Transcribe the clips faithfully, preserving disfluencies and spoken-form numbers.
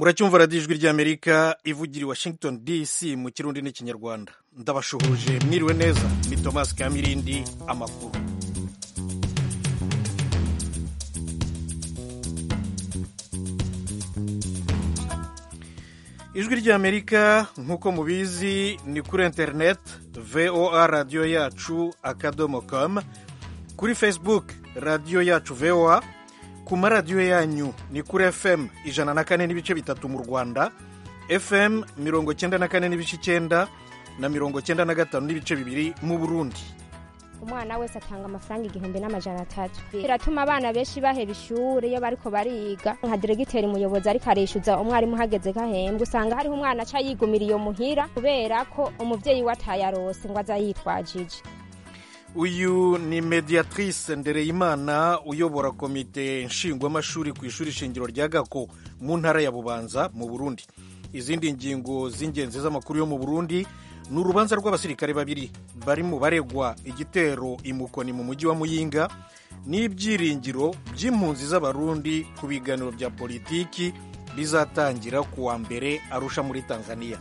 muracyumva radiyo ijwi ry'amerika ivugira i washington dc mu kirundi n'ikinyarwanda. ndabashuhuje mwiriwe neza, ni Thomas Kamirindi. Amakuru ijwi ry'amerika nk'uko mubizi ni kuri interineti voa radiyo yacu akadomo com, kuri facebook radiyo yacu voa, ku maradiyo yanyu ni kuri fm ijana na kane n'ibice bitatu mu Rwanda, fm mirongo cyenda na kane n'ibice icyenda na mirongo cyenda na gatanu n'ibice bibiri mu Burundi. Umwana wese atanga amafaranga igihumbi n'amajana atatu. Biratuma abana benshi baheba ishuri iyo bariko bariga. Nka diregiteri umuyobozi ariko arishyuza umwarimu hageze gahembwe, usanga hariho umwana aca yigumira iyo muhira kubera ko umuvyeyi we atayarose ngo aza yitwajije. Uyu ni Mediatrice Ndereyimana uyobora komite nshingwamashuri ku ishuri shingiro rya Gako mu ntara ya Bubanza mu Burundi. Izindi ngingo z'ingenzi z'amakuru yo mu Burundi ni urubanza rw'abasirikare babiri bari mu baregwa igitero imukoni mu mujyi wa Muyinga, n'ibyiringiro by'impunzi z'abarundi ku biganiro bya politiki bizatangira ku wa mbere Arusha muri Tanzania.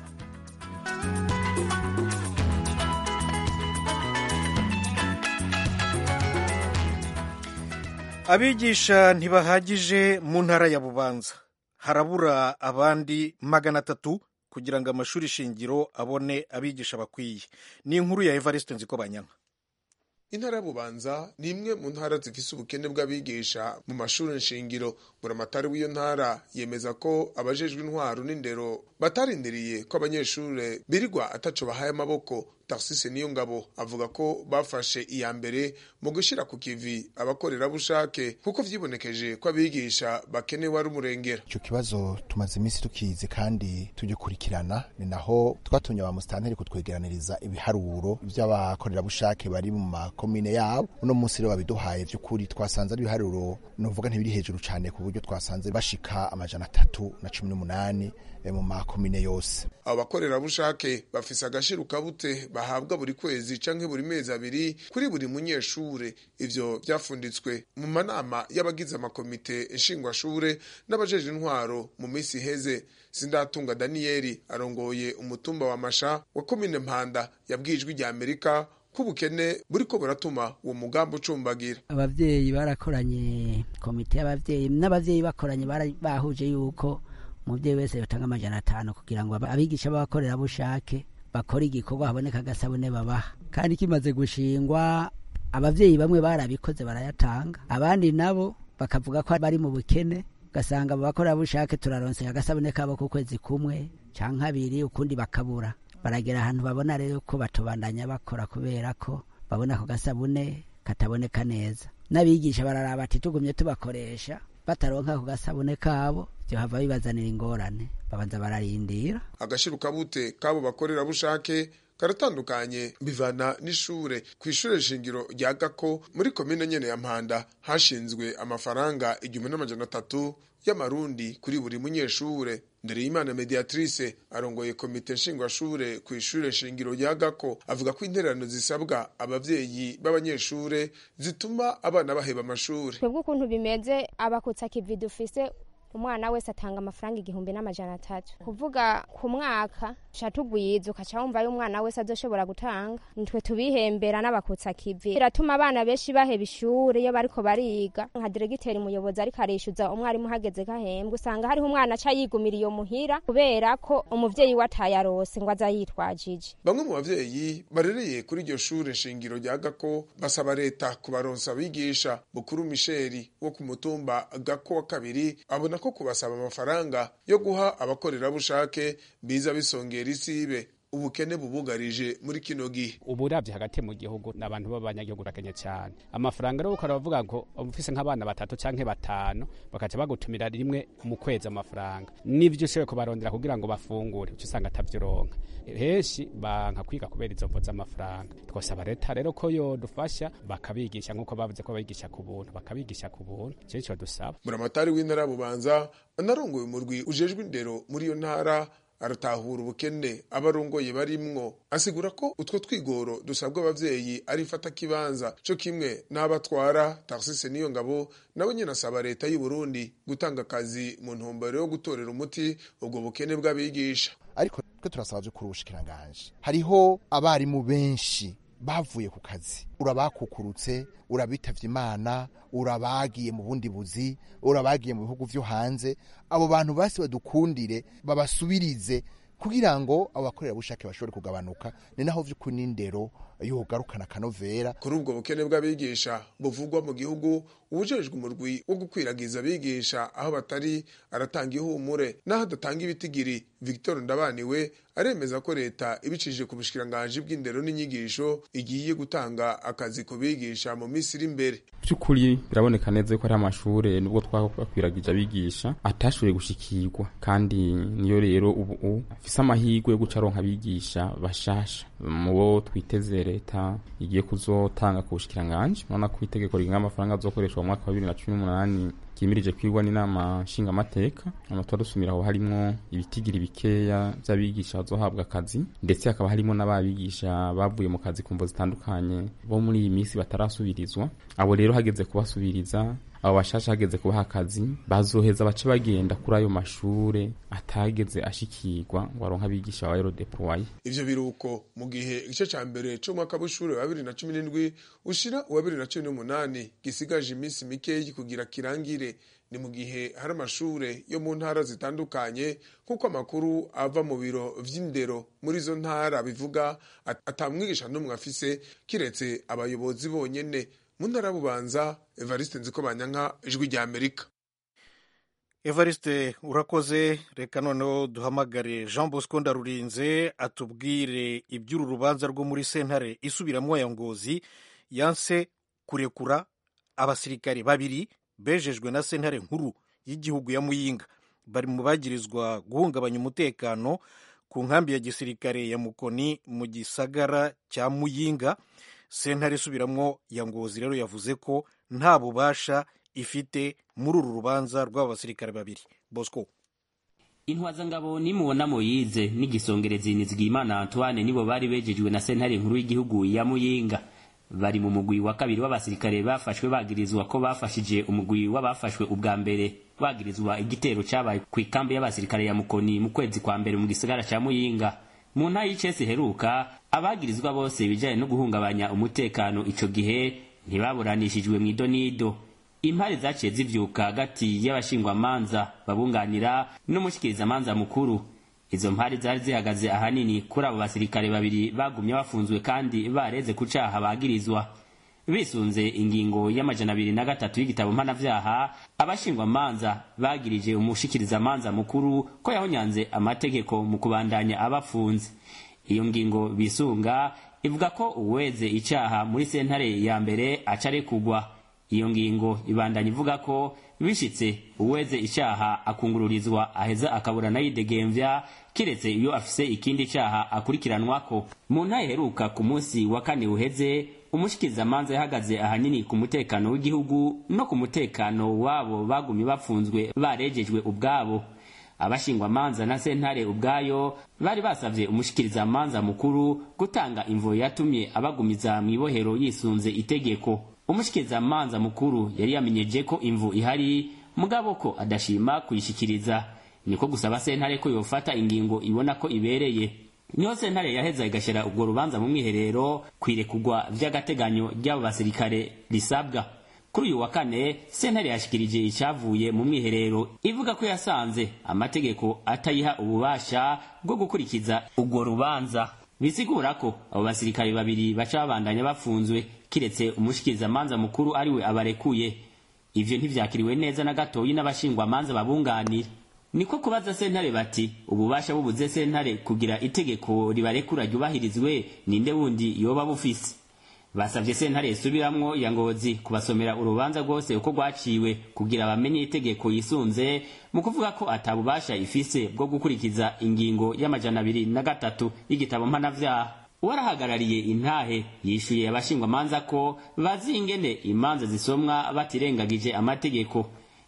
Abigisha ntibahagije mu ntara ya Bubanza, harabura abandi magana atatu kugira ngo amashuri shingiro abone abigisha bakwiye. Ni inkuru ya Evariste Nzikobanyanka. Intara ya Bubanza ni imwe mu ntara zifise ubukene bw'abigisha mu mashuri shingiro. Buramatari w'iyo ntara yemeza ko abajejwe intwaro n'indero batarindiriye ko abanyeshure birirwa ataco bahaye amaboko. Tarsise Niyongabo avuga ko bafashe iya mbere mu gushira ku kivi abakorera bushake kuko vyibonekeje ko abigisha bakenewe ari umurengera. Ico kibazo tumaze iminsi tukizi kandi tugikurikirana, ni naho twatumye ba mustanteri kutwegeraniriza ibiharuro vy'abakorera bushake bari mu makomine yabo. Uno munsi rero babiduhaye vy'ukuri twasanze ari ibiharuro novuga ntibiri hejuru cane, ku buryo twasanze bashika amajana atatu na cumi n'umunani mu makomine yose. Abo bakorera bushake bafise agashiruka bute bahabwa buri kwezi canke buri mezi abiri kuri buri munyeshure. Ivyo vyafunditswe mu manama y'abagize amakomite nshingwashure n'abajeje intwaro mu misi heze. Sindatunga Danieli arongoye umutumba wa Masha wa komine Mpanda yabwijwe rya Amerika kubukene buriko buratuma uwo mugambo ucumbagira. Abavyeyi barakoranye, komite y'abavyeyi n'abavyeyi bakoranye bahuje yuko umuvyeyi wese yotanga amajana atanu kugira ngo abigisha b'abakorera bushake bakora igikorwa haboneka agasabune babaha. Kandi kimaze gushingwa abavyeyi bamwe barabikoze barayatanga, abandi nabo bakavuga ko bari mu bukene, gasanga abakorera bushake turaronse agasabune kabo ku kwezi kumwe canke abiri, ukundi bakabura. Baragera ahantu babona rero ko batobandanya bakora kubera ko babona ko gasabune kataboneka neza. N'abigisha bararaba ati tugumye tubakoresha bataronka ku gasabune kabo byo hava bibazanira ingorane, babanza bararindira. Agashiruka bute kabo bakorera bushake karatandukanye bivana n'ishure. Ku ishure shingiro rya Gako muri komine nyene ya Mpanda hashinzwe amafaranga igihumbi n'amajana atatu y'amarundi kuri buri munyeshure. Ndereyimana Mediatrice arongoye komite nshingwashure ku ishure shingiro rya Gako avuga ko intererano zisabwa abavyeyi b'abanyeshure zituma abana baheba amashure. Twebwe ukuntu bimeze abakutsa kivi dufise, umwana wese atanga amafaranga igihumbi n'amajana atatu. Kuvuga ku mwaka catugwiza ukaca wumva y'umwana wese azoshobora gutanga, nitwe tubihembera n'abakutsa kivi. Biratuma abana benshi baheba ishuri iyo bariko bariga. Nka diregiteri umuyobozi ariko arishyuza umwarimu hageze gahembwe, usanga hariho umwana aca yigumira iyo muhira kubera ko umuvyeyi we atayarose ngo aza yitwajije. Bamwe mu bavyeyi barereye kuri iryo shure shingiro rya Gako basaba leta kubaronsa abigisha. Bukuru Michel wo ku mutumba Gako wa kabiri abona ko kubasaba amafaranga yo guha abakorera bushake biza bisongera isibe ubukene bubugarije muri kino gihe. Uburavye hagati mu gihugu n'abantu b'abanyagihugu bakenye cyane. Amafaranga rero ukora bavuga ngo ufise nk'abana batatu canke batanu bakaca bagutumira rimwe mu kwezi amafaranga, nivyo ushoboye kubarondera kugira ngo bafungure uca usanga atavyoronka. Henshi banka kwiga kubera izo mvo z'amafaranga. Twasaba leta rero ko yodufasha bakabigisha nk'uko bavuze ko babigisha ku buntu, bakabigisha ku buntu. Ico nico dusaba. Buramatari w'intara Bubanza anarongoye umurwi ujejwe indero muri iyo ntara aratahura ubukene abarongoye barimwo, asigura ko utwo twigoro dusabwa abavyeyi ari fata kibanza cyo kimwe n'abatwara Tarsise niyo ngabo nawe nyine asaba leta y'u Burundi gutanga akazi mu ntumbero yo gutorera umuti ubwo bukene bw'abigisha. Ariko twe turasaba byo kurushikiranganje, hariho abarimu benshi bavuye ku kazi, urabakukurutse, urabitavye Imana, urabagiye mu bundi buzi, urabagiye mu bihugu vyo hanze. Abo bantu basi badukundire babasubirize kugira ngo abakorera bushake bashobore kugabanuka, ni naho vy'ukuri n'indero yogarukana kanovera. Kuri ubwo bukene bw'abigisha buvugwa mu gihugu, ubujejwe umurwi wo gukwiragiza abigisha aho batari aratanga ihumure, naho adatanga ibitigiri. Victor Ndabaniwe aremeza ko leta ibicishije ku bushikiranganje bw'indero n'inyigisho igiye gutanga akazi ku bigisha mu minsi iri imbere. By'ukuri biraboneka neza ko ari amashure nubwo twakwiragije abigisha atashoboye gushikirwa, kandi niyo rero ubu afise amahirwe yo gucaronka abigisha bashasha mu bo twiteze leta igiye kuzotanga ku bushikiranganje. Murabona ko itegeko rigenga amafaranga azokoreshwa mu mwaka wa bibiri na cumi n'umunani kimirije kwigwa n'inama nshingamateka, amatora dusumira aho harimo ibitigiri bikeya by'abigisha bazohabwa akazi, ndetse hakaba harimo n'ababigisha bavuye mu kazi ku mvo zitandukanye bo muri iyi minsi batarasubirizwa. Abo rero hageze kubasubiriza, abo bashasha hageze kubaha akazi, bazoheza bace bagenda kuri ayo mashure atageze ashikirwa ngo aronka abigisha ba Eurodeploy. Ivyo biruko mu gihe igice ca mbere cyo mwaka w'ishure wa bibiri na cumi n'indwi ushira uwa bibiri na cumi n'umunani gisigaje iminsi mikeyi kugira kirangire. Ni mu gihe hari amashure yo mu ntara zitandukanye, kuko amakuru ava mu biro vy'indero muri zo ntara bivuga atamwigisha n'umwe afise kiretse abayobozi bonyene. Mu ntara Bubanza, Evariste Nzikobanyanka, Ijwi rya Amerika. Evariste urakoze. Reka noneho duhamagare Jean Bosco Ndarurinze atubwire iby'uru rubanza rwo muri sentare isubiramwo ya Ngozi yanse kurekura abasirikare babiri bejejwe na sentare nkuru y'igihugu ya Muyinga, bari mu bagirizwa guhungabanya umutekano ku nkambi ya gisirikare ya Mukoni mu gisagara cya Muyinga. Sentare isubiramwo ya Ngozi rero yavuze ko nta bubasha ifite muri uru rubanza rw'aba basirikare babiri. Bosco. Intwazangabo nimubona Moyize n'igisongerezi Nizigimana Antoine nibo bari bejejwe na sentare nkuru y'igihugu ya Muyinga, bari mu mugwi wa kabiri w'abasirikare bafashwe bagirizwa ko bafashije umugwi w'abafashwe ubwa mbere bagirizwa igitero cyabaye ku ikambi y'abasirikare ya Mukoni mu kwezi kwa mbere mu gisagara cya Muyinga. Mu nta y'icesi heruka abagirizwa bose bijanye no guhungabanya umutekano ico gihe ntibaburanishijwe mu idonido. Impare zaciye zivyuka hagati y'abashingwa manza babunganira n'umushikiriza manza mukuru. Izo mpare zari zihagaze ahanini kuri abo basirikare babiri bagumye bafunzwe kandi bareze ku caha bagirizwa. Bisunze ingingo y'amajana abiri na gatatu y'igitabo mpanavyaha, abashingwa manza bagirije umushikiriza manza mukuru ko yahonyanze amategeko mu kubandanya abafunze. Iyo ngingo bisunga ivuga ko uweze icaha muri sentare ya mbere acare kugwa. Iyo ngingo ibandanya ivuga ko bishitse uweze icaha akungururizwa aheza akaburana yidegemvya kiretse iyo afise ikindi caha akurikiranwako. Mu ntahe heruka ku munsi wa kane uheze, umushikiriza manza yahagaze ahanini ku mutekano w'igihugu no ku mutekano wabo bagumye bafunzwe barejejwe ubwabo. Abashingwa manza na sentare ubwayo bari basavye umushikiriza manza mukuru gutanga imvo yatumye abagumiza mwibohero yisunze itegeko. Umushikiriza manza mukuru yari yamenyeje ko imvu ihari mugabo ko adashima kuyishikiriza, niko gusaba sentare ko yofata ingingo ibona ko ibereye. Niho sentare yaheza igashira ubwo rubanza mu mwiherero kwirekugwa vy'agateganyo ry'abo basirikare risabwa. Kuri uyu wa kane sentare yashikirije icavuye mu mwiherero ivuga ko yasanze amategeko atayiha ububasha bwo gukurikiza ubwo rubanza. Bisigura ko abo basirikare babiri baca babandanya bafunzwe kiretse umushikiriza manza mukuru ariwe abarekuye. Ivyo ntivyakiriwe neza na gatoyi n'abashingwa manza babunganira. Niko kubaza sentare bati ububasha bubuze sentare kugira itegeko ribarekura ryubahirizwe ninde wundi yoba bufise. Basavye sentare isubiramwo ya Ngozi kubasomera urubanza rwose uko rwaciwe kugira bamenye itegeko yisunze mu kuvuga ko atabubasha ifise bwo gukurikiza ingingo y'amajana abiri na gatatu y'igitabo mpanavyaha. Warahagarariye intahe yishuye abashingwa manza ko bazi ingene imanza zisomwa batirengagije amategeko.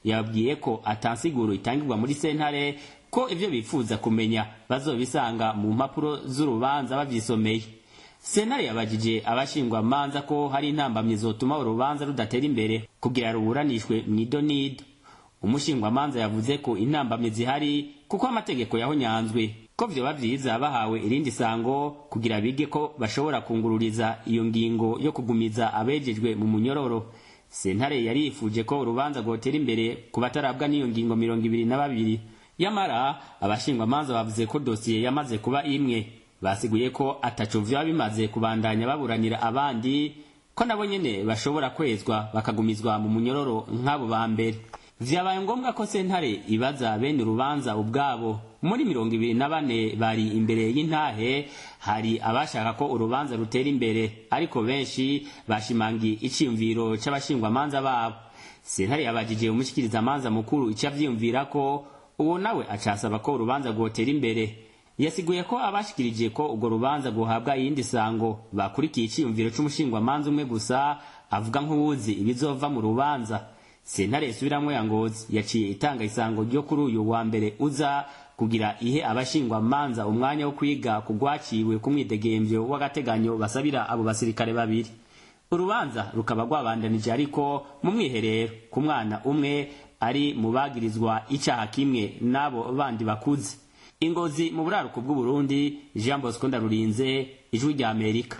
yabwiye ko atansiguro itangirwa muri sentare ko ivyo bifuza kumenya bazobisanga mu mpapuro z'urubanza bavyisomeye. Sentare yabajije abashingwa manza ko hari intambamye zotuma urubanza rudatera imbere kugira ruburanishwe mw'idonido. Umushingwa manza yavuze ko intambamye zihari kuko amategeko yahonyanzwe, ko vyoba vyiza bahawe irindi sango kugira bige ko bashobora kungururiza iyo ngingo yo kugumiza abejejwe mu munyororo. Sentare yari yifuje ko urubanza rwotera imbere ku batarabwa n'iyo ngingo mirongo ibiri na babiri. Yamara abashingwa manza bavuze ko dosiye yamaze kuba imwe, basiguye ko ataco vyoba bimaze kubandanya baburanira abandi, ko nabo nyene bashobora kwezwa bakagumizwa mu munyororo nk'abo ba mbere. Vyabaye ngombwa ko sentare ibaza bene urubanza ubwabo. Muri mirongo ibiri na bane bari imbere y'intahe hari abashaka ko urubanza rutera imbere, ariko benshi bashimangiye iciyumviro c'abashingwa manza babo. Sentare yabajije umushikiriza manza mukuru ico avyiyumvira ko, uwo nawe acasaba ko urubanza rwotera imbere. Yasiguye ko abashikirije ko urwo rubanza guhabwa iyindi sango bakurikiye iciyumviro c'umushingwa manza umwe gusa, avuga nk'uwuzi ibizova mu rubanza. Sentare isubiramwo ya Ngozi yaciye itanga isango ryo kuri uyu wa mbere uza kugira ihe abashingwa manza umwanya wo kwiga kugwaciwe ku mwidegemvyo w'agateganyo basabira abo basirikare babiri. Urubanza rukaba rwabandanije ariko mu mwiherero ku mwana umwe ari mu bagirizwa icaha kimwe n'abo bandi bakuze. Ingozi mu buraruko bw'u Burundi, Jean Bosco Ndarurinze, Ijwi rya Amerika.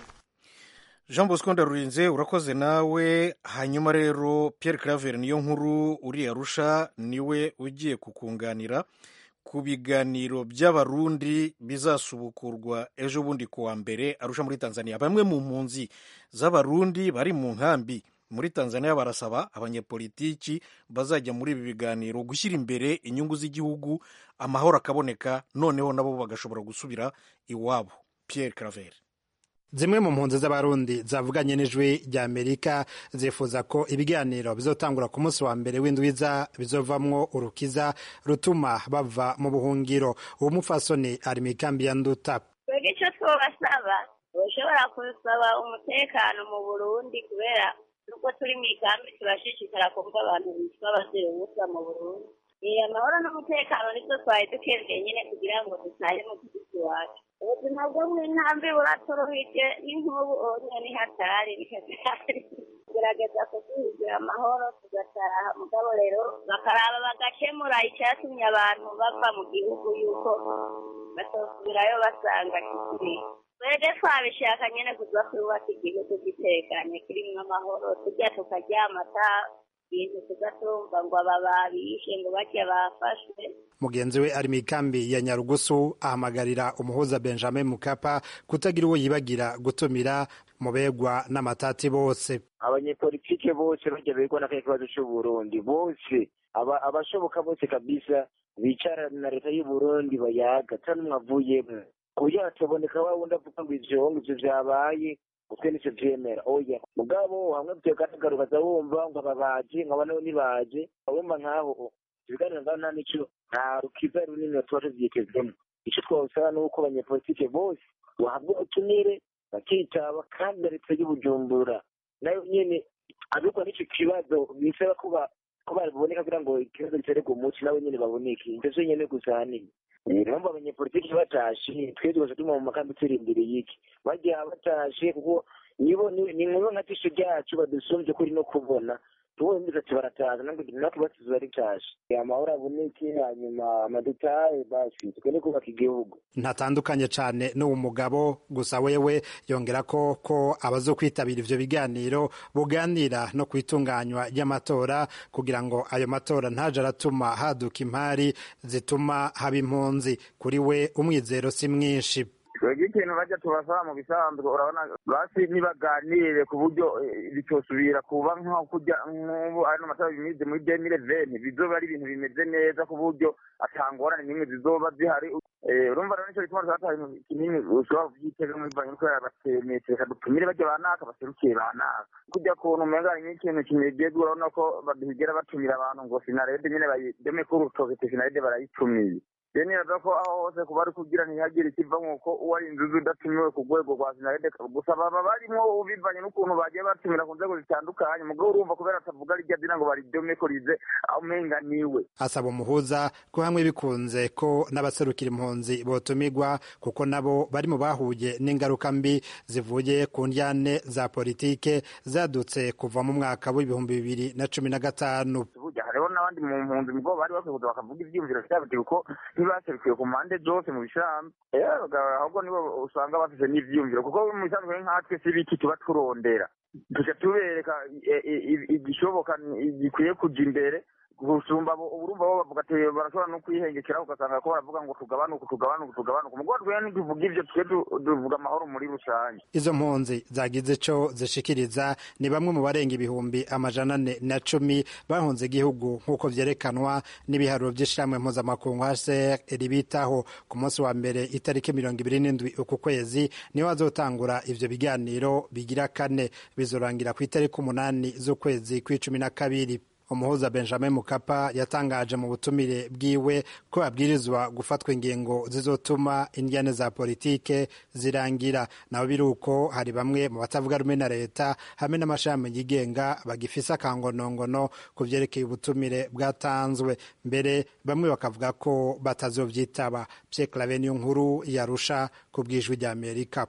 Jean Bosco Ndarurinze urakoze nawe. Hanyuma rero Pierre Claver niyo nkuru uri Arusha niwe ugiye kukunganira ku biganiro by'abarundi bizasubukurwa ejo bundi kuwa mbere Arusha muri Tanzania. Bamwe mu mpunzi z'abarundi bari mu nkambi muri Tanzania barasaba abanyepolitiki bazajya muri ibi biganiro gushyira imbere inyungu z'igihugu, amahoro akaboneka, noneho nabo bagashobora gusubira iwabo. Pierre Claver. Zimwe mu mpunzi z'abarundi zavuganye n'Ijwi rya Amerika zifuza ko ibiganiro bizotangura ku munsi wa mbere w'indwiza bizovamwo urukiza rutuma bava mu buhungiro. Uwo mupfasoni ari mu ikambi ya Nduta. Twebwe ico twobasaba, boshobora kusaba umutekano mu Burundi, kubera nuko turi mu ikambi turashishikara kumva abantu bitwa abazira ubusa mu Burundi. Amahoro n'umutekano nivyo twari dukeneye nyene kugira ngo dutahe mu gihugu wacu. Ubuzima bwo mw'inkambi buratorohije, n'inkubu onye ni hatari hatari. Gerageza kuduhigira amahoro tugataha, mugabo rero bakaraba bagakemura icyatumye abantu bava mu gihugu yuko batosubirayo basanga kikiri. Twebwe twabishaka nyene kuza twubaka igihugu gitekanye kirimwo amahoro, turya tukaryama ata bintu tugatumva ngo aba babishe ngo bake bafashwe. Mugenzi we ari mu ikambi ya Nyarugusu ahamagarira umuhuza Benjamin Mkapa kutagira uwo yibagira gutumira mu begwa n'amatati bose. Abanyepolitike bose bajya begwa n'akakibazo cy'u Burundi bose, aba abashoboka bose kabisa bicara na leta y'u Burundi bayaga tanumwe avuyemo kugira tuboneka wa wundi avuga ngo ivyo ngivyo vyabaye ukwe nico vyemera. Oya mugabo hamwe byogatagaruka za wumva ngo ababaje nkaba nabo nibaje wumva nkaho ibiganiro ngaho nta nico nta rukiza runini tuba tuvyitezemo. Ico twosaba nuko abanyepolitike bose wahabwa utumire bakitaba, kandi leta y'u Bujumbura nayo nyene abikwa n'ico kibazo bisaba kuba ko baboneka kugira ngo ikibazo gitererwe umuti nawe nyene baboneke. Ivyo nyene gusa hanini Rembo abanyepolitiki batashe twese tuma mu makambi turi imbere y'iki bagiye batashe kuko nibo ni nkuru nka tisho ryacu badusumje kuri no kubona tubonye ati barataza nango nako basize ari tashe amahoro aboneke, hanyuma amadetaye basi tukene kubaka igihugu. Ntatandukanye cane n'uwo mugabo gusa wewe yongera ko ko abazokwitabira ivyo biganiro buganira no kwitunganywa y'amatora kugira ngo ayo matora ntaje aratuma haduka impari zituma haba impunzi. Kuri we umwizero si mwinshi. Twebwe ikintu bajya tubasaba mu bisanzwe urabona basi ntibaganire ku buryo bitosubira kuba nko kujya nk'ubu ari n'amatora bimize muri deux mille vingt bizoba ari ibintu bimeze neza ku buryo atangorane nimwe zizoba zihari. Urumva rero nico bituma twataye kinini ushobora kuvyitega muri banki ko yabatemetse dutumire bajya banaka baserukiye banaka kujya kuntu umenga n'ikintu kimegezwe. Urabona ko baduhigera batumira abantu ngo sinarede nyene bayideme ko urutoke sinarede barayitumiye rero niraza ko aho hose kuba ari kugira ntihagire ikiva nk'uko uwo ari inzuzi udatumiwe ku rwego rwa sinarede gusa baba barimo bivanye n'ukuntu bagiye batumira ku nzego zitandukanye mugabo urumva kubera atavuga rirya dina ngo baridomekorize umenga niwe. Asaba umuhuza ko hamwe bikunze ko n'abaserukira impunzi botumirwa kuko nabo bari mu bahuye n'ingaruka mbi zivuye ku ndyane za politike zadutse kuva mu mwaka w'ibihumbi bibiri na cumi na gatanu. Hariho n'abandi mu mpunzi mugabo bari bakwiye kuza bakavuga ivyiyumviro vyabo kuko ntibaserukiye ku mpande zose mu bishamba ahubwo nibo usanga bafise n'ivyiyumviro kuko mu bisanzwe nkatwe si biki tuba turondera tuca tubereka igishoboka gikwiye kuja imbere gusumba urumva bo bavuga ati barashobora no kwihengekera ugasanga ko baravuga ngo tugabanuke tugabanuke tugabanuke mugabo twe ntivuga ivyo twe tuvuga amahoro muri rusange. Izo mpunzi zagize co zishikiriza ni bamwe mu barenga ibihumbi amajana ane na cumi bahunze igihugu nk'uko vyerekanwa n'ibiharuro vy'ishirahamwe mpuzamakungu H C R ribitaho ku munsi wa mbere itariki mirongo ibiri n'indwi uku kwezi niho hazotangura ivyo biganiro bigira kane bizorangira ku itariki umunani z'ukwezi kw'icumi na kabiri. Umuhuza Benjamin Mkapa yatangaje mu butumire bwiwe ko abwirizwa gufatwa ingingo zizotuma indyane za politike zirangira. Naho biruko hari bamwe mu batavuga rumwe na leta hamwe n'amashami yigenga bagifise akangonongono ku vyerekeye ubutumire bwatanzwe, mbere bamwe bakavuga ko batazovyitaba. Pierre Claver niyo nkuru yarusha ku bw'ijwi rya Amerika.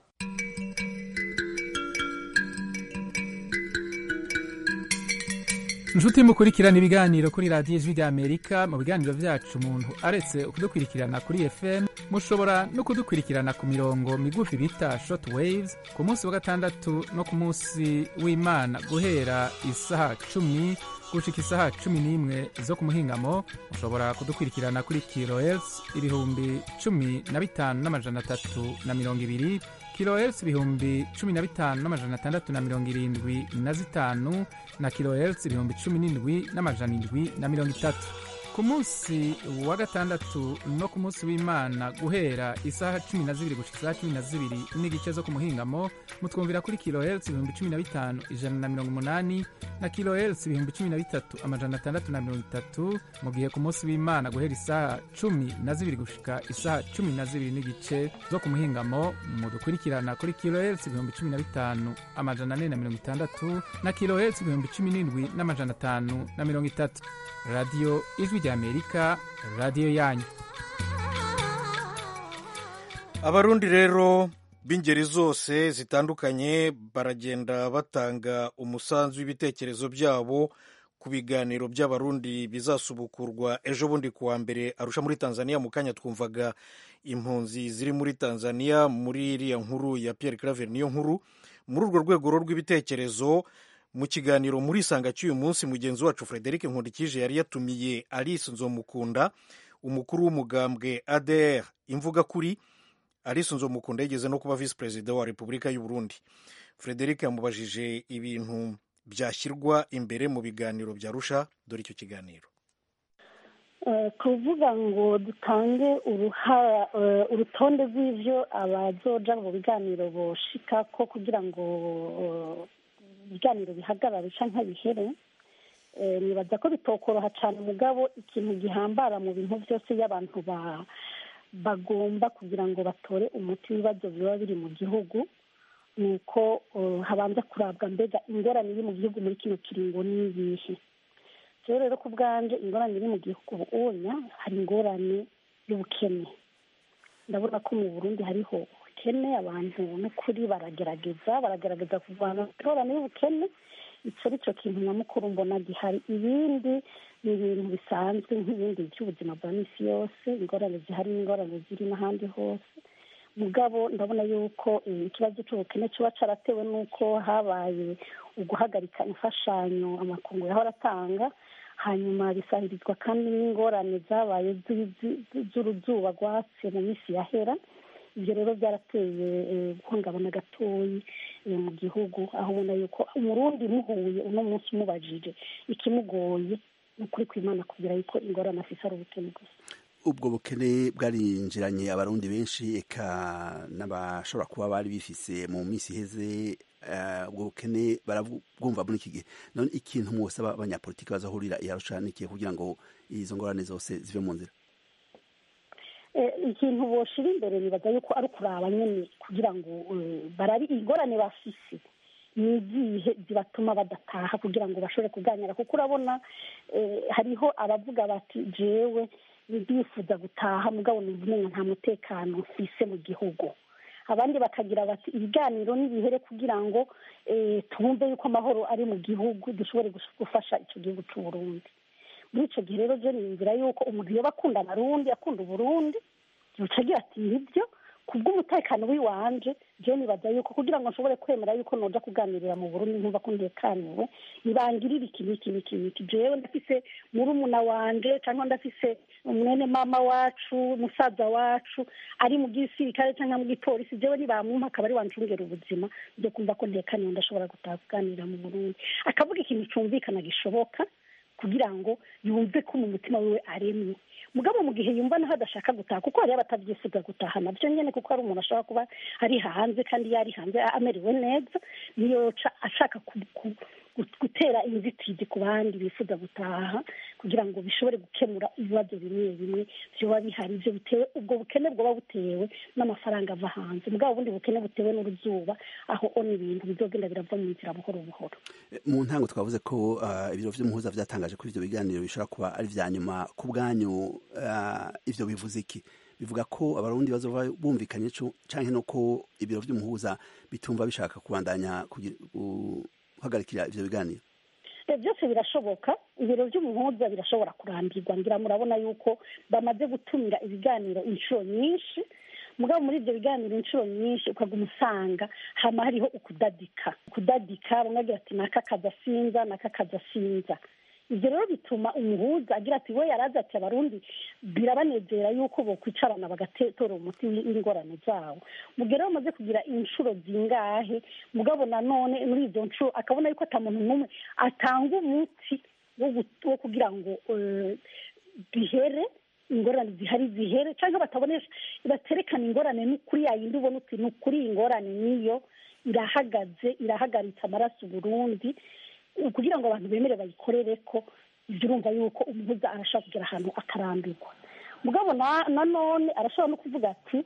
Inshuti mukurikirana ibiganiro kuri radiyo ijwi rya Amerika. Mu biganiro vyacu umuntu aretse kudukurikirana kuri F M mushobora no kudukurikirana ku mirongo migufi bita short waves ku munsi wa gatandatu no ku munsi w'Imana guhera isaha cumi gushika isaha cumi n'imwe zo ku muhingamo. Mushobora kudukurikirana kuri kilohertz ibihumbi cumi na bitanu n'amajana atatu na mirongo ibiri, kilohertz ibihumbi cumi na bitanu n'amajana atandatu na mirongo irindwi na zitanu na kilohertz ibihumbi cumi n'indwi n'amajana indwi na mirongo itatu. Ku munsi wa gatandatu no ku munsi w'Imana guhera isaha cumi na zibiri gushika isaha cumi na zibiri n'igice zo ku muhingamo mutwumvira kuri kilohertz ibihumbi cumi na bitanu ijana na mirongo umunani na kilohertz ibihumbi cumi na bitatu amajana atandatu na mirongo itatu, mu gihe ku munsi w'Imana guhera isaha cumi na zibiri gushika isaha cumi na zibiri n'igice zo ku muhingamo mudukurikirana kuri kilohertz ibihumbi cumi na bitanu amajana ane na mirongo itandatu na kilohertz ibihumbi cumi n'indwi n'amajana atanu na mirongo itatu. Radio Ijwi rya Amerika, radio yanyu. Abarundi rero b'ingeri zose zitandukanye baragenda batanga umusanzu w'ibitekerezo byabo ku biganiro by'abarundi bizasubukurwa ejo bundi kuwa mbere Arusha muri Tanzania. Mu kanya twumvaga impunzi ziri muri Tanzania muri iriya nkuru ya Pierre Claver niyo nkuru. Muri urwo rwego rw'ibitekerezo mu kiganiro muri Sanga cy'uyu munsi mugenzi wacu Frederic Nkundikije yari yatumiye Alice Nzomukunda umukuru w'umugambwe A D R imvuga kuri. Alice Nzomukunda yigeze no kuba vice president wa Repubulika y'u Burundi. Frederic yamubajije ibintu byashyirwa imbere mu biganiro bya Arusha. Dore icyo kiganiro. Uh, kuvuga ngo dutange uruhara uh, urutonde rw'ivyo abazoja mu biganiro boshika ko kugira ngo uh, ibiganiro bihagarara canke bihere. Uh, nibaza ko bitokoroha cane mugabo ikintu gihambara mu bintu vyose y'abantu ba bagomba kugira ngo batore umuti w'ibibazo biba biri mu gihugu nuko uh, habanza kurabwa mbega ingorane iri mu gihugu muri kino kiringo n'iyihe. Rero rero ku bwanje ingorane iri mu gihugu ubunya hari ingorane y'ubukene. Ndabona ko mu Burundi hariho ubukene, abantu n'ukuri baragerageza baragerageza kuvana ingorane y'ubukene. Ico ari cyo kintu nyamukuru mbona gihari. Ibindi ni ibintu bisanzwe nk'ibindi by'ubuzima bwa misi yose, ingorane zihari n'ingorane ziri n'ahandi hose. Mugabo ndabona yuko ikibazo cy'ubukene kiba caratewe n'uko habaye uguhagarika imfashanyo amakungu yahora atanga, hanyuma bisahirizwa kandi n'ingorane zabaye z'uruzuba rwatse mu minsi yahera. Ibyo rero byarateye guhungabana gatoyi mu gihugu, aho ubona yuko umurundi muhuye uno munsi umubajije ikimugoye n'ukuri kw'Imana kugira yuko ingorane afise ari ubukene gusa. Ubwo bukene bwarinjiranye abarundi benshi eka n'abashobora kuba bari bifise mu minsi iheze. Ubwo bukene barabwumva muri iki gihe. None ikintu mwosaba abanyapolitiki bazahurira i Arusha n'ikihe kugira ngo izo ngorane zose zive mu nzira? ikintu boshira imbere nibaza yuko ari ukuraba nyene kugira ngo barabi ingorane bafise nizihe zibatuma badataha kugira ngo bashobore kuganira, kuko urabona hariho abavuga bati jewe ndifuza gutaha mugabo numva nta mutekano mfise mu gihugu, abandi bakagira bati ibiganiro nibihere kugira ngo twumve yuko amahoro ari mu gihugu dushobore gufasha ico gihugu c'u Burundi. Muri ico gihe rero je niyumvira yuko umuntu yoba akunda Abarundi akunda Uburundi yoca agira ati nibyo kubw'umutekano w'iwanje je nibaza yuko kugira ngo nshobore kwemera yuko noja kuganirira mu Burundi nkumva ko ntekaniwe nibangirira iki n'iki n'iki n'iki, jewe ndafise murumuna wanje cyangwa ndafise umwene mama wacu musaza wacu ari mu gisirikare cyangwa mu gipolisi, jewe nibamumpa akaba ari wancungera ubuzima byo kumva ko ntekaniwe ndashobora gutaha kuganira mu Burundi, akavuga ikintu cumvikana gishoboka kugira ngo yumve ko mu mutima wiwe aremye. Mugabo mu gihe yumva naho adashaka gutaha, kuko hari abatavyifuza gutaha navyo nyene, kuko ari umuntu ashobora kuba ari hanze kandi yari hanze amerewe neza, niyoca ashaka gutera inzitizi ku bandi bifuza gutaha kugira ngo bishobore gukemura ibibazo bimwe bimwe vyoba bihari, ivyo bitewe ubwo bukene bwoba butewe n'amafaranga ava hanze, mugabo ubundi bukene butewe n'uruzuba aho ona ibintu bizogenda birava mu nzira buhoro buhoro. Mu ntango twavuze ko uh, ibiro vy'umuhuza vyatangaje ko ivyo biganiro bishobora kuba ari vya nyuma. Ku bwanyu uh, ivyo bivuze iki? Bivuga ko abarundi bazova bumvikanye canke no ko ibiro vy'umuhuza bitumva bishaka kubandanya guhagarikira ivyo biganiro? Byose birashoboka, ibiro by'umuhuza birashobora kurambirwa, ngira murabona yuko bamaze gutumira ibiganiro inshuro nyinshi, mugabo muri ibyo biganiro inshuro nyinshi ukaguma usanga hama hariho ukudadika ukudadika bamwe bagira ati naka kadasinza naka kadasinza. Ivyo rero bituma umuhuza agira ati we yaraza ati abarundi birabanezera yuko bokwicarana bagatora umuti w'ingorane zabo, mugero bamaze kugira inshuro zingahe, mugabo nanone muri izo nshuro akabona yuko ata muntu n'umwe atanga umuti wo kugira ngo bihere ingorane zihari zihere, cyangwa batabonesha baterekana ingorane n'ukuri yayindi ubona uti n'ukuri ingorane niyo irahagaze irahagaritse amaraso Burundi, kugira ngo abantu bemere bayikorere ko. Ivyo urumva yuko umuhuza arashaka kugira ahantu akarambirwa, mugabo nanone arashobora no kuvuga ati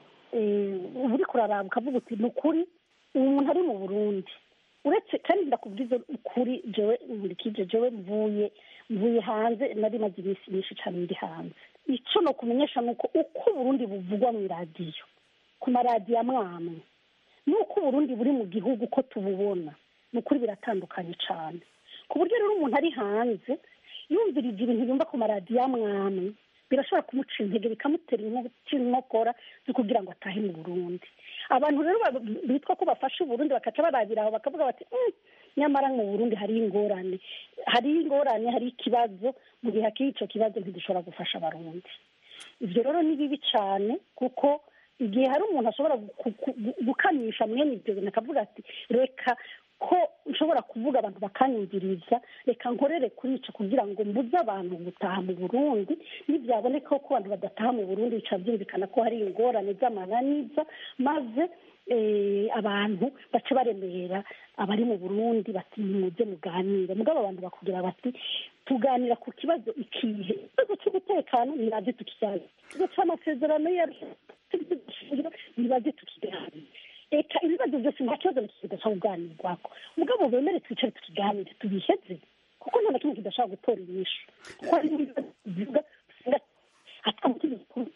uri kuraraba ukavuga uti n'ukuri uyu muntu ari mu Burundi, uretse kandi ndakubwiza ukuri jewe nkurikije jewe mvuye mvuye hanze nari maze iminsi myinshi cyane ndi hanze. Ico no kumenyesha nuko uko Burundi buvugwa mu radio ku maradiyo amwamwe nuko Burundi buri mu gihugu ko tububona nukuri biratandukanye cyane, ku buryo rero umuntu ari hanze yumvirije ibintu yumva ku maradiyo amwamwe birashobora kumuca intege bikamutera inkokora zo kugira ngo atahe mu Burundi. Abantu rero bitwa ko bafashe Burundi bakaca barabiraho bakavuga bati nyamara mu Burundi hari ingorane hari ingorane hari ikibazo, mu gihe hakiri ico kibazo ntidushobora gufasha Abarundi. Ivyo rero ni bibi cyane, kuko igihe hari umuntu ashobora gukamisha mwene ibyo bintu akavuga ati reka ko nshobora kuvuga abantu bakanyumviriza, reka nkorere kuri ico kugira ngo mbuze abantu gutaha mu Burundi, nivyaboneka ko abantu badataha mu Burundi bica byumvikana ko hari ingorane z'amananiza, maze abantu bace baremera abari mu Burundi bati muze muganire, mugabo abantu bakubwira bati tuganira ku kibazo ikihe, ikibazo cy'umutekano nibaze tukijyane, ikibazo cy'amasezerano nibaze tukijyane, eka ibibazo byose nta kibazo kidashobora kuganirwako, mugabo bemere twicare tukiganire tubiheze, kuko nta na kimwe kidashobora gutora inyishu, kuko hari ibibazo bivuga ata mutima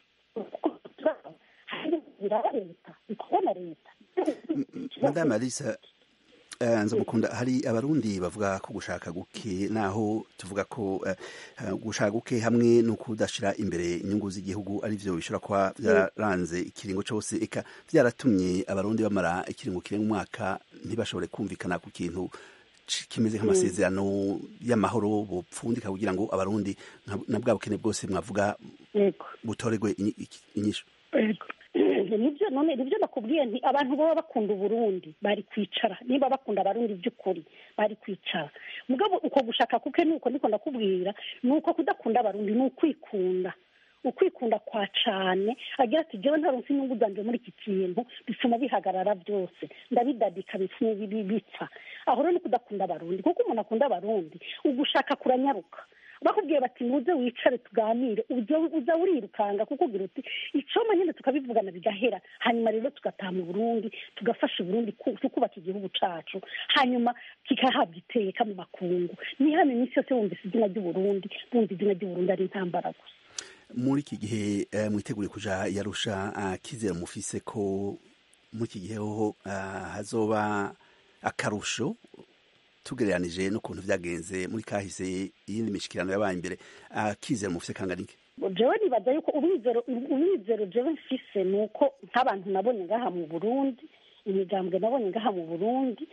biraba leta bikubona leta. Madame Alisa Uh, nzamukunda hari abarundi bavuga ko gushaka guke naho tuvuga ko uh, gushaka guke hamwe no kudashira imbere inyungu z'igihugu ari byo bishobora kuba byaranze ikiringo cyose, eka byaratumye abarundi bamara ikiringo kire mu mwaka ntibashobore kumvikana ku kintu kimeze nk'amasezerano y'amahoro bupfundika kugira ngo abarundi na bwa bukene bwose mwavuga butoregwe inyishu. Nibyo none nibyo nakubwiye nti abantu baba bakunda Burundi bari kwicara, niba bakunda Abarundi by'ukuri bari kwicara, mugabo uko gushaka kuke nuko ndiko ndakubwira nuko kudakunda Abarundi nukwikunda ukwikunda kwa cane agira ati jewe ntaronse inyungu zanje muri iki kintu bituma bihagarara byose ndabidadika bipfa. Aho rero ni kudakunda Abarundi, kuko umuntu akunda Abarundi ugushaka kuranyaruka bakubwiye bati muze wicare tuganire uza urirukanga kuko ugira uti icoma nyine tukabivugana bigahera hanyuma rero tugataha mu Burundi tugafasha Burundi kubaka igihugu cacu hanyuma kikahabwa iteka mu makungu ni hano iminsi yose wumvise izina ry'Uburundi bumva izina ry'Uburundi ari intambara gusa. Muri iki gihe uh, mwitegure kuja yarusha uh, kizera mufise ko muri iki gihe ho uh, hazoba akarusho tugereranije n'ukuntu vyagenze muri kahise yindi mishikirano yabaye imbere akizera mufise kanganike? Jewe nibaza yuko ubizero ubizero jewe mfise nuko nk'abantu nabonye ngaha mu Burundi imigambwe nabonye ngaha mu Burundi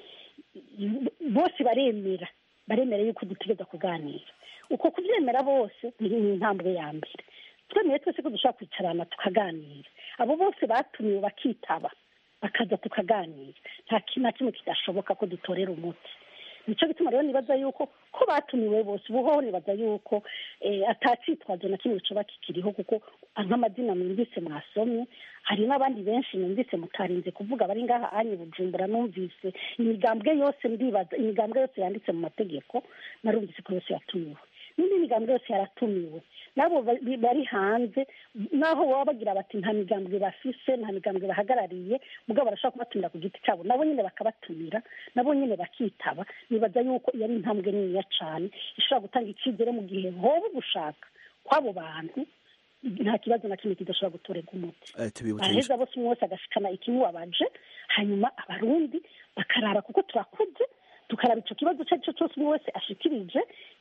bose baremera baremera yuko dutegeza kuganira uko kuvyemera bose ni intambwe ya mbere twemeye twese ko dushaka kwicarana tukaganira abo bose batumiwe bakitaba bakaza tukaganira nta kintu kimwe kidashoboka ko dutorera umuti. Nico gituma rero nibaza yuko ko batumiwe bose ubuhoho nibaza yuko eh, atacitwaje na kimwe coba kikiriho kuko nk'amazina mwumvise mwasomye hari n'abandi benshi numvise mutarinze kuvuga bari ngaha anyi Bujumbura numvise imigambwe yose ndibaza imigambwe yose yanditse mu mategeko narumvise ko yose yatumiwe n'indi migambwe yose yaratumiwe nabo bari hanze naho baba bagira bati nta migambwe bafise nta migambwe bahagarariye mugabo barashaka kubatumira ku giti cyabo nabo nyine bakabatumira nabo nyine bakitaba nibaza yuko yari intambwe niniya cane ishobora gutanga ikizere mu gihe hoba gushaka kwabo bantu nta kibazo na kimwe kidashobora gutorega umuti. Aheza bose mwose agashikana ikimubabaje hanyuma abarundi bakaraba kuko turakuze tukaraba ico kibazo cyacu cyose wese ashikirije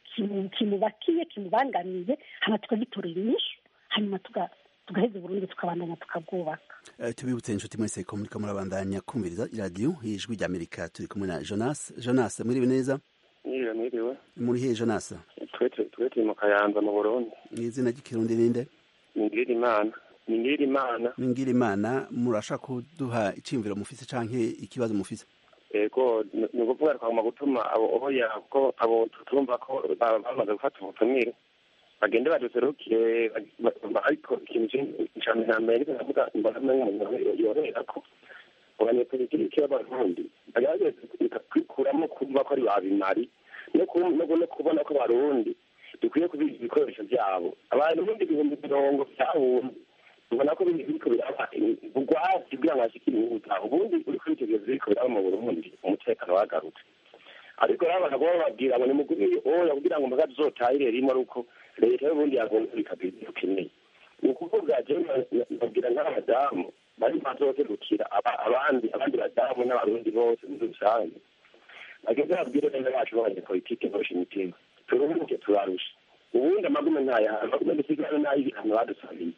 kimubakiye kimubangamiye hama tukagitorera inyishu hanyuma tuga tugaheza Burundi tukabandanya tukabwubaka. Uh, tubibutse inshuti mwese ko muriko murabandanya kumviriza iradiyo y'ijwi ry'Amerika turi kumwe na Jonas. Jonas mwiriwe neza? Mwiriwe mwiriwe. Muri he Jonas? Twete twete mu Kayanza mu Burundi. Izina ry'ikirundi ninde? Ningira imana. Ningira imana. Ningira imana murashaka kuduha iciyumviro mufise canke ikibazo mufise? Ego ni ukuvuga twagomba gutuma abo oya ko abo tutumva ko bamaze gufata ubutumire bagende baduserukire ariko ikintu cyane na mbere ndavuga imbaraga y'umuntu yorera ko abanyepolitiki b'abarundi bagerageza kwikuramo kumva ko ari babimari no kubona ko barundi dukwiye kubiga ibikoresho byabo abantu bundi ibihumbi mirongo byahumbi ubona ko biriko biraba ubugwati kugira ngo ashikire ubutaha ubundi uri kwitegereza biriko biraba mu Burundi umutekano wagarutse ariko rero abantu baba babwira ngo nimuguri oya kugira ngo mbaga zotahire rimwe ari uko leta y'ubundi yagonze ikabiri ukeneye ni ukuvuga je babwira nk'abadamu bari bazoterukira abandi abandi badamu n'abarundi bose muri rusange bageze babwire neza bacu b'abanyepolitike boshe imitima turuhuke turarusha ubundi amagume ntaya amagume dusigara n'ay'ibihano badusabiye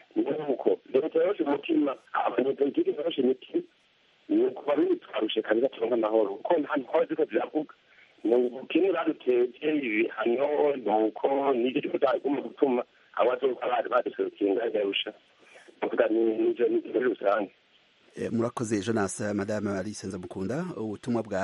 nuko leta yose umutima abanyepolitiki bose imitima nuko barundi twarushe kabisa turonka amahoro kuko nta ntwaro ziko ziravuga kimwe baduteje ibihano nuko nivyo tukaguma gutuma abazoba baduserukiye ngagarusha kuvuga n'ivyo muri rusange. Murakoze Jonas. Madame Alice Nzamukunda ubutumwa bwa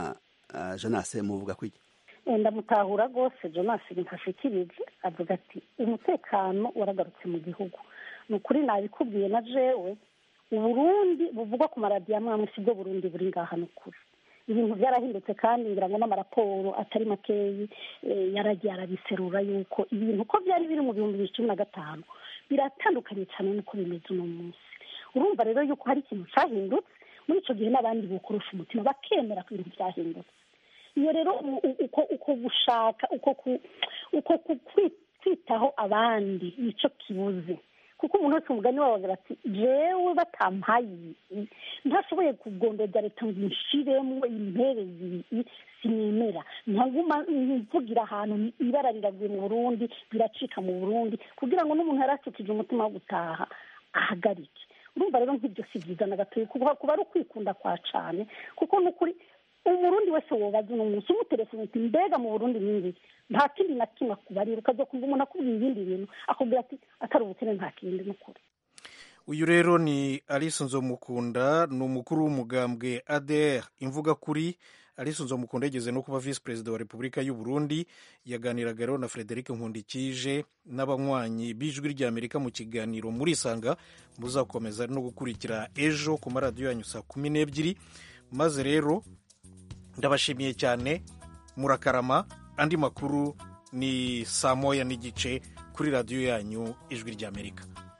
uh, Jonas muvuga kwiki? Ndamutahura rwose Jonas ntashikirije avuga ati umutekano waragarutse mu gihugu ni ukuri nabikubwiye na jewe Uburundi buvugwa ku maradiyo amwe amwe sibwo Burundi buri ngaha n'ukuri ibintu byarahindutse kandi ngira ngo n'amaraporo atari makeyi yaragiye arabiserura yuko ibintu ko byari biri mu bihumbi bibiri cumi na gatanu biratandukanye cyane n'uko bimeze uno munsi. Urumva rero yuko hari ikintu cyahindutse muri icyo gihe n'abandi bukurusha umutima bakemera ko ibintu byahindutse. Iyo rero uko uko gushaka uko uko kwitaho abandi nico kibuze kuko umuntu wese umugani wawe bati jewe batampaye ntashoboye kugondoza leta ngo nshiremo impere sinemera ntaguma mvugira ahantu ibara riraguye mu Burundi biracika mu Burundi kugira ngo n'umuntu yaracikije umutima wo gutaha ahagarike. Urumva rero nk'ibyo si byiza na gatoya kuba ari ukwikunda kwa cane kuko n'ukuri Umurundi wese wobaza umunsi umutelefone uti mbega mu Burundi n'ingi nta kindi na kimwe kubarira ukaza kumva umuntu akubwira ibindi bintu akubwira ati atari ubukene nta kindi n'ukuri. Uyu rero ni Alice Nzomukunda ni umukuru w'umugambwe A D R imvuga kuri. Alice Nzomukunda yigeze no kuba vice perezida wa Repubulika y'u Burundi yaganiraga rero na Frederic Nkundikije n'abanywanyi b'ijwi ry'Amerika mu kiganiro muri Sanga muzakomeza no gukurikira ejo ku maradiyo yanyu saa kumi n'ebyiri maze rero ndabashimiye cyane murakarama. Andi makuru ni saa moya n'igice kuri radiyo yanyu ijwi ry'amerika.